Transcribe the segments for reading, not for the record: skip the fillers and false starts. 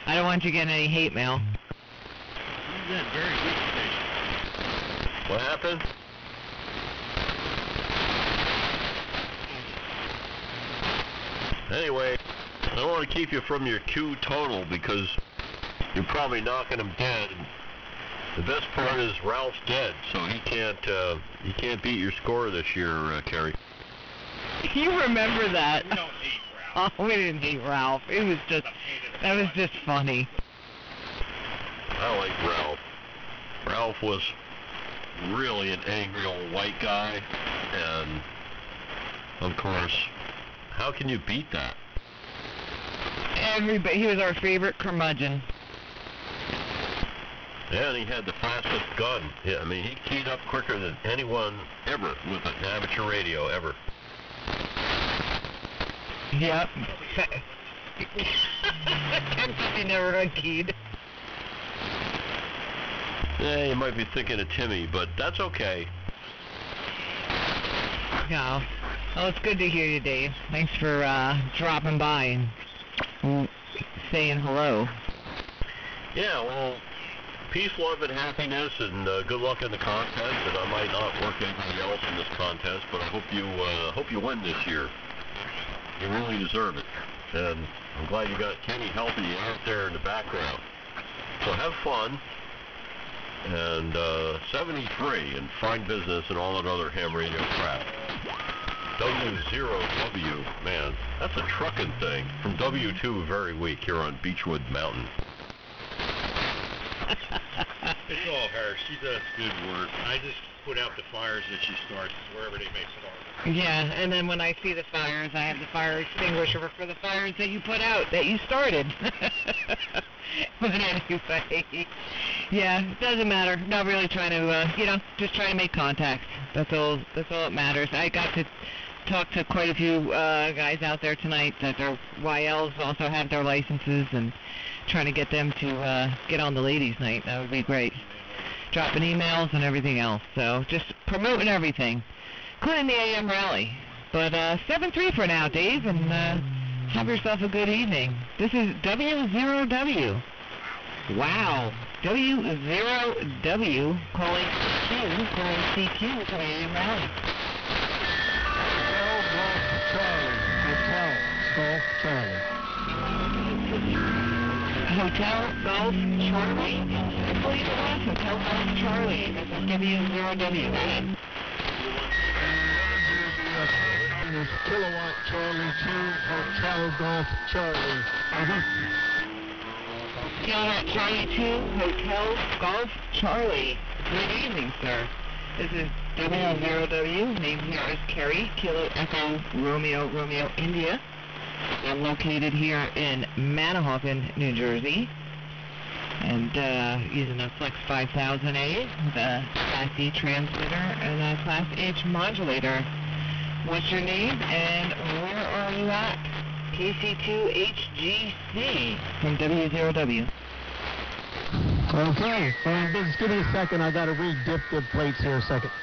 I don't want you getting any hate mail. Very weak station. What happened? Anyway, I don't want to keep you from your Q total because you're probably knocking him dead. The best part is Ralph's dead, so he can't beat your score this year, Kerry. You remember that? We don't hate Ralph. Oh, we didn't hate Ralph. It was just, that was just funny. I like Ralph. Ralph was really an angry old white guy, and of course, how can you beat that? Everybody, he was our favorite curmudgeon. Yeah, and he had the fastest gun. Yeah, I mean, he keyed up quicker than anyone ever with an amateur radio, ever. Yep. He never unkeyed. Yeah, you might be thinking of Timmy, but that's okay. No. Well, it's good to hear you, Dave. Thanks for dropping by and saying hello. Yeah, well, peace, love, and happiness, and good luck in the contest. And I might not work anybody else in this contest, but I hope you win this year. You really deserve it. And I'm glad you got Kenny helping you out there in the background. So have fun. And 73 and fine business and all that other ham radio crap. W0W, man, that's a trucking thing. From W2 very weak here on Beechwood Mountain. It's all her. She does good work. I just put out the fires that she starts wherever they may start. Yeah, and then when I see the fires, I have the fire extinguisher for the fires that you put out, that you started. But anyway, yeah, it doesn't matter. Not really trying to, just trying to make contact. That's all that matters. I got to talk to quite a few guys out there tonight that their YLs also have their licenses, and trying to get them to get on the ladies' night. That would be great. Dropping emails and everything else. So just promoting everything, including the AM rally. But 7-3 for now, Dave, and have yourself a good evening. This is W0W. Wow. W0W calling CQ for the AM rally. Hotel Golf Charlie. I believe it was Hotel Golf Charlie. This is W0W. Kilowatt Charlie 2, Hotel Golf Charlie. Kilowatt Charlie 2, Hotel Golf Charlie. Good evening, sir. This is W0W. Name here is Kerry, Kilo Echo Romeo Romeo India. I'm located here in Manahawkin, New Jersey, and using a Flex 5000A, the Class D transmitter, and a Class H modulator. What's your name, and where are you at? KC2HGC from W0W. Okay, just give me a second. I got to re-dip the plates here a second.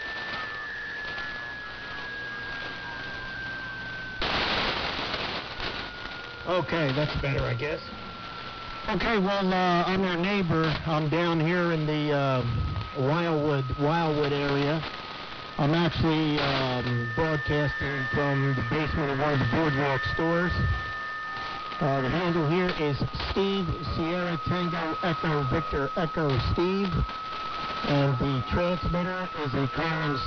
Okay, that's better, I guess. Okay, well, I'm your neighbor. I'm down here in the Wildwood area. I'm actually broadcasting from the basement of one of the Boardwalk stores. The handle here is Steve, Sierra Tango Echo Victor Echo Steve. And the transmitter is a Collins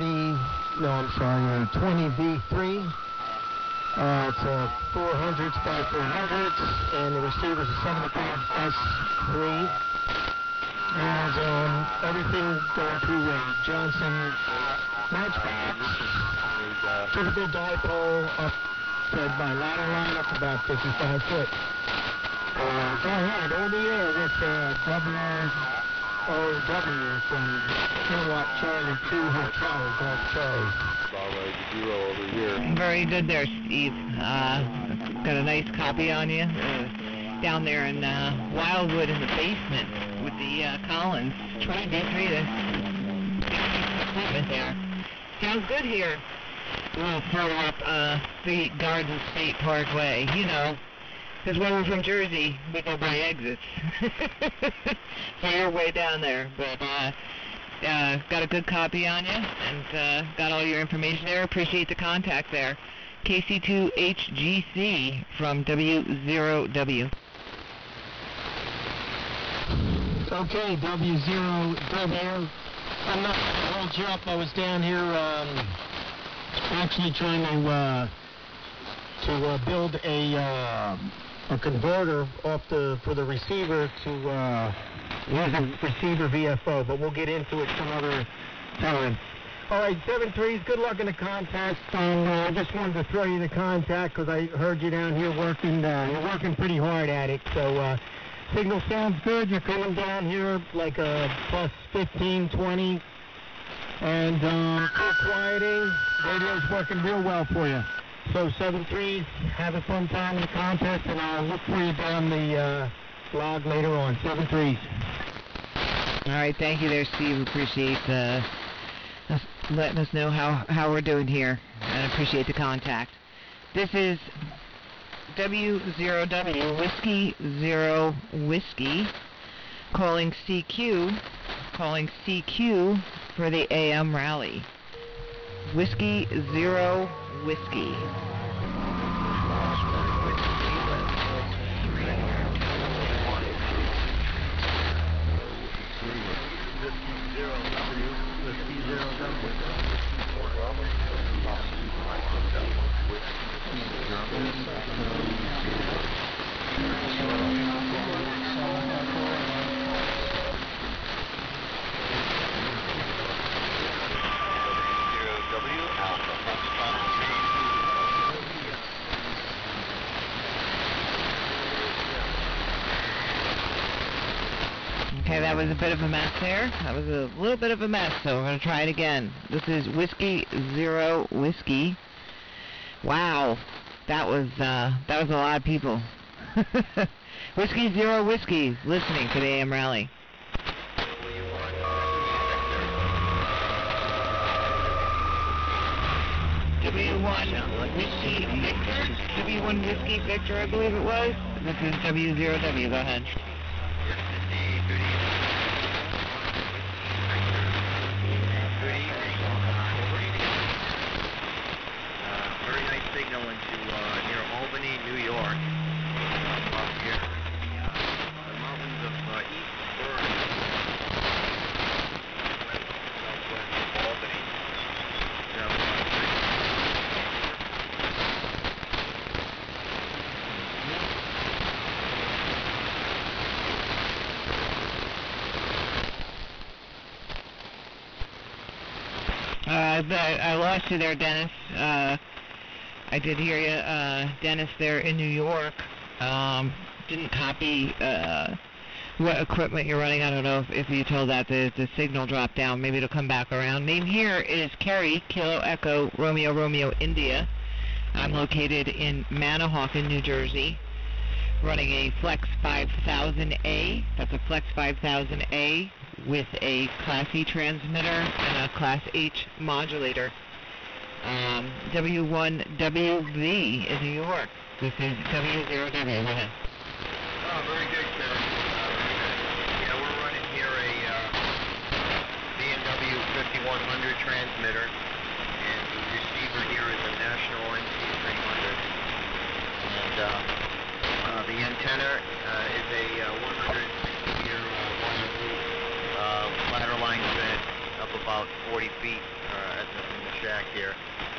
20V3. It's a 400s by 400s, and the receiver's a 75 S3. And everything going through a Johnson matchbox. Typical dipole up fed by ladder line up about 55 foot. Go ahead, on the air with W0W from Kilowatt Charlie 2 Hotel Golf Charlie. Over here. Very good there, Steve. Got a nice copy on you. Down there in Wildwood in the basement with the Collins 20V3 equipment there. Sounds good here. A little further up the Garden State Parkway. Because when we're from Jersey, we go by exits. So you're way down there. But got a good copy on you, and got all your information there. Appreciate the contact there. KC2HGC from W0W. Okay, W0W. I'm not going to hold you up. I was down here actually trying to build a converter for the receiver to use a receiver VFO, but we'll get into it some other time. All right, 7-3s, good luck in the contest. I just wanted to throw you the contact because I heard you down here working. You're working pretty hard at it, so signal sounds good. You're coming down here like a plus 15, 20, and full quieting. Radio's working real well for you. So 7-3s, have a fun time in the contest, and I'll look for you down the log later on. 7-3s. All right, thank you there, Steve. Appreciate letting us know how we're doing here, and appreciate the contact. This is W0W, Whiskey 0 Whiskey, calling CQ for the AM rally. Whiskey 0 Whiskey. Okay, that was a bit of a mess there. That was a little bit of a mess, so we're going to try it again. This is Whiskey 0 Whiskey. Wow, that was a lot of people. Whiskey 0 Whiskey, listening to the AM rally. W1 Whiskey Victor? W1 Whiskey Victor, I believe it was. This is W0W, go ahead. Very nice signal into near Albany, New York. Up here, the mountains of East Burn, southwest of Albany. I lost you there, Dennis. I did hear you, Dennis, there in New York. Didn't copy what equipment you're running. I don't know if you told that the signal dropped down. Maybe it'll come back around. Name here is Kerry, Kilo Echo, Romeo, Romeo, India. I'm located in Manahawkin, New Jersey, running a Flex 5000A. That's a Flex 5000A with a Class E transmitter and a Class H modulator. W1WV in New York. This is W0W. Go ahead. Oh, very good, Karen. Yeah, we're running here a B&W 5100 transmitter, and the receiver here is a National NC300. And the antenna is a 160-year ladder line fed up about 40 feet in the shack here.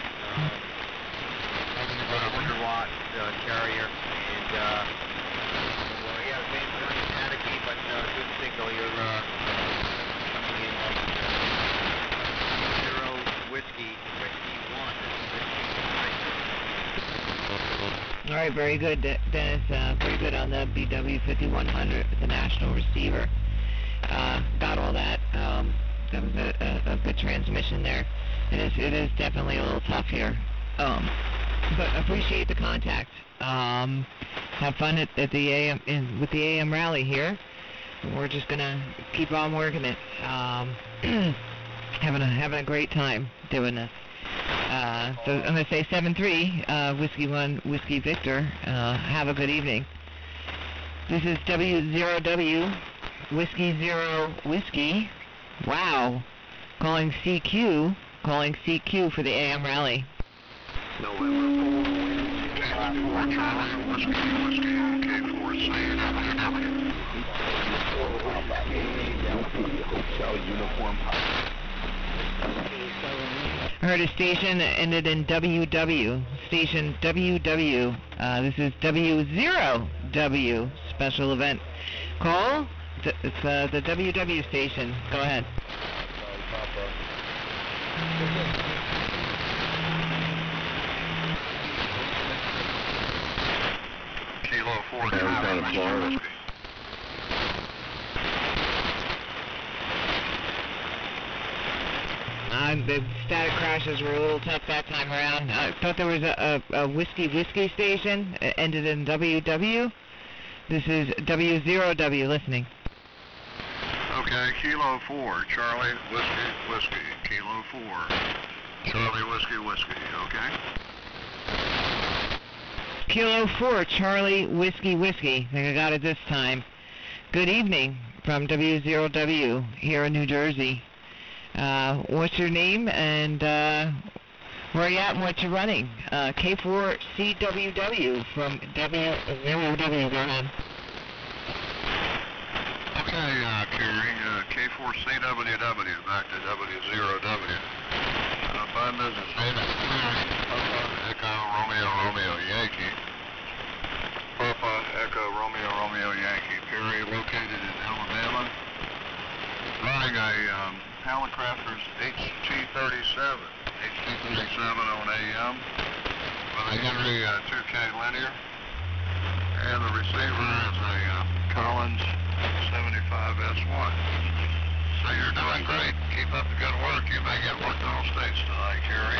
About a 100-watt carrier, and yeah, it's very staticky, but good signal. You're coming in like 0 Whiskey 1. All right, very good, Dennis. Very good on the BW5100 with the national receiver. Got all that. That was a good transmission there. It is definitely a little tough here. But appreciate the contact. Have fun at the AM with the AM rally here. We're just gonna keep on working it. Having a great time doing this. So I'm going to say 7-3, Whiskey 1, Whiskey Victor. Have a good evening. This is W0W, Whiskey 0, Whiskey. Wow. Calling CQ for the AM rally. November 4, Charlie, Whiskey, K4C, Hotel Uniform. I heard a station that ended in WW. Station WW. This is W0W special event. Call. It's the WW station. Go ahead. Kilo 4, down in Florida. The static crashes were a little tough that time around. I thought there was a whiskey station. It ended in WW. This is W0W listening. Okay, Kilo 4, Charlie, Whiskey, Kilo 4, Charlie, Whiskey, okay? Kilo 4, Charlie, Whiskey. I think I got it this time. Good evening from W0W here in New Jersey. What's your name and where are you at and what you're running? K4CWW from W0W. Go ahead. Okay, Kerry, K4CWW, back to W0W. 5 business minutes, Papa Echo Romeo Yankee. Papa Echo Romeo Yankee. Perry, located in Alabama. Running a Hallicrafters HT37 on AM with a Henry 2K linear. And the receiver is a Collins 75S1. So you're doing great. Keep up the good work. You may get worked on states tonight. Carry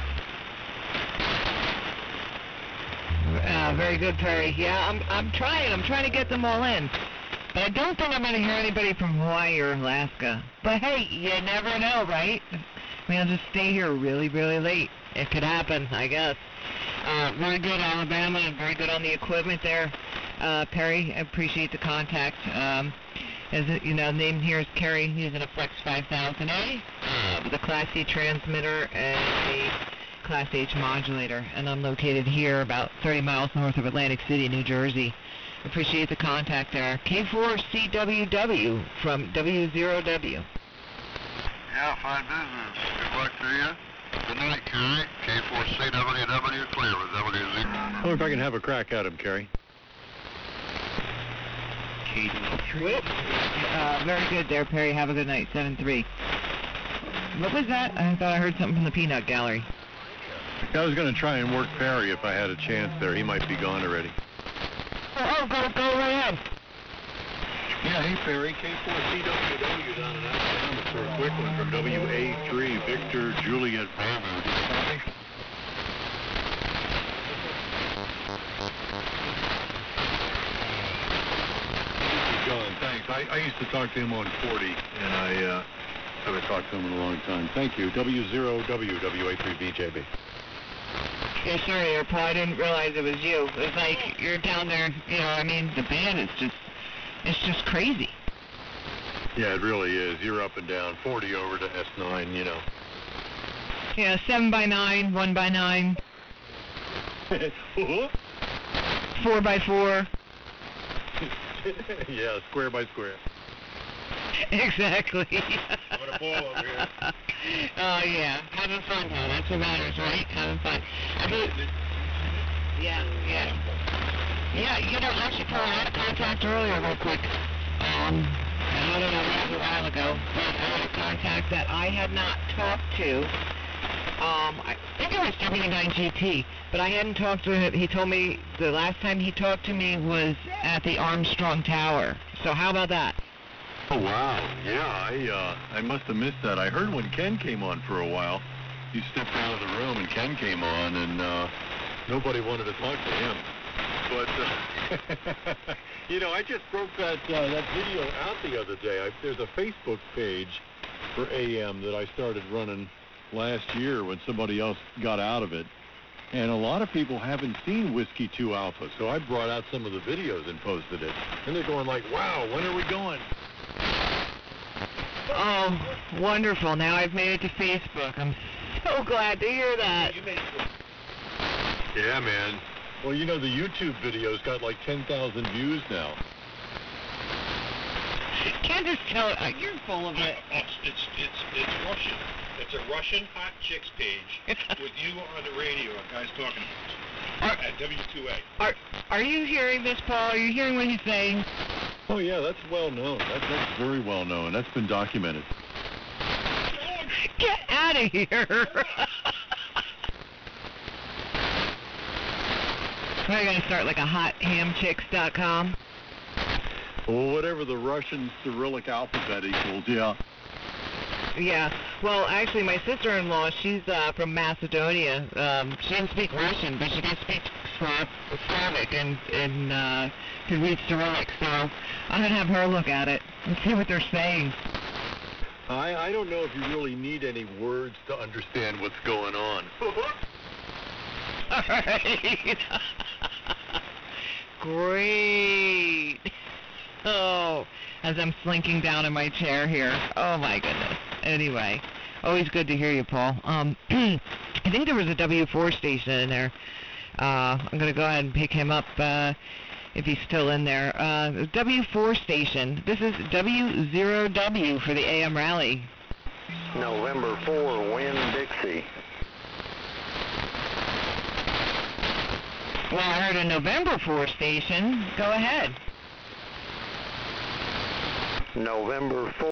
over. Very good, Perry. Yeah, I'm trying. I'm trying to get them all in. But I don't think I'm going to hear anybody from Hawaii or Alaska. But hey, you never know, right? Maybe I'll just stay here really, really late. It could happen, I guess. Very good, Alabama, and very good on the equipment there. Perry, I appreciate the contact. As you know, name here is Kerry, using a Flex 5000A, the Class C transmitter and a Class H modulator. And I'm located here about 30 miles north of Atlantic City, New Jersey. Appreciate the contact there. K4CWW from W0W. Yeah, fine business. Good luck to you. Good night, Kerry. K4CWW, clear with WZ. I wonder if I can have a crack at him, Kerry. Very good there, Perry. Have a good night. 7-3. What was that? I thought I heard something from the peanut gallery. I was going to try and work Perry if I had a chance there. He might be gone already. Oh, go right ahead. Yeah, hey Perry, K4CWW down in Alabama for a quick one from WA3, Victor Juliet Bravo. Copy? John, thanks. I used to talk to him on 40, and I haven't talked to him in a long time. Thank you. W0W, WA3VJB. Yeah, sorry, Airpod. I didn't realize it was you. It was like you're down there, you know, I mean, the band is it's just crazy. Yeah, it really is. You're up and down, 40 over to S9, you know. Yeah, 7x9, 1x9, 4x4. Yeah, square by square. Exactly. What a ball over here. Oh, yeah. Having fun, though. That's what matters, right? Having fun. I mean, yeah. Yeah, you know, actually, Paul, I had a contact earlier real quick. I don't know, that was a while ago, but I had a contact that I had not talked to. I think it was W9GT, but I hadn't talked to him. He told me the last time he talked to me was at the Armstrong Tower. So how about that? Oh, wow. Yeah, I must have missed that. I heard when Ken came on for a while. You stepped out of the room and Ken came on, and nobody wanted to talk to him. But, you know, I just broke that video out the other day. There's a Facebook page for AM that I started running last year when somebody else got out of it. And a lot of people haven't seen Whiskey 2 Alpha, so I brought out some of the videos and posted it. And they're going like, wow, when are we going? Oh, wonderful. Now I've made it to Facebook. I'm so glad to hear that. Yeah, man. Well, you know, the YouTube video's got like 10,000 views now. Can't just tell it. You're full of it. It's Russian. It's a Russian hot chicks page with you on the radio, guys talking at W2A. Are you hearing this, Paul? Are you hearing what he's saying? Oh, yeah, that's well known. That's very well known. That's been documented. Get out of here. Are you going to start like a hothamchicks.com? Well, whatever the Russian Cyrillic alphabet equals, yeah. Yeah. Well, actually, my sister-in-law, she's from Macedonia. She doesn't speak Russian, but she does speak Slavic and can read Cyrillic. So I'm going to have her look at it and see what they're saying. I don't know if you really need any words to understand what's going on. All right. Great. Oh, as I'm slinking down in my chair here. Oh, my goodness. Anyway, always good to hear you, Paul. I think there was a W4 station in there. I'm going to go ahead and pick him up if he's still in there. W4 station. This is W0W for the AM rally. November 4, Winn-Dixie. Well, I heard a November 4 station. Go ahead. November 4.